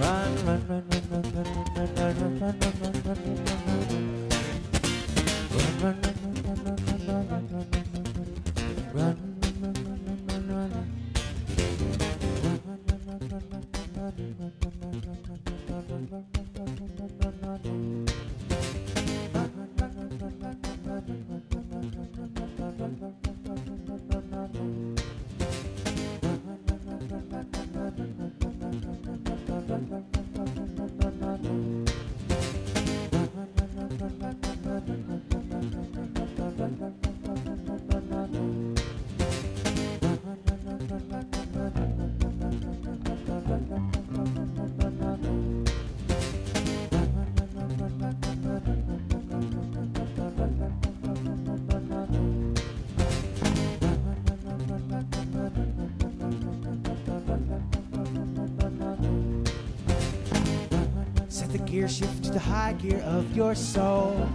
Set the gear shift to the high gear of your soul.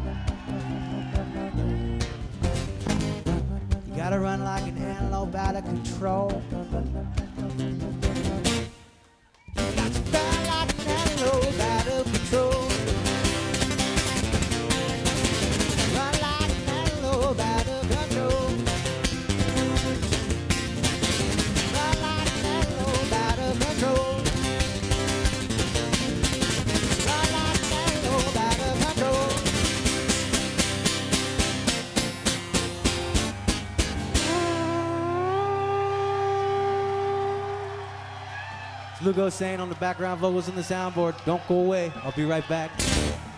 You gotta run like an antelope out of control. You got to run like an antelope out of control. Run like an antelope out of control. Run like an antelope out of control. Lugo saying on the background vocals in the soundboard, don't go away, I'll be right back.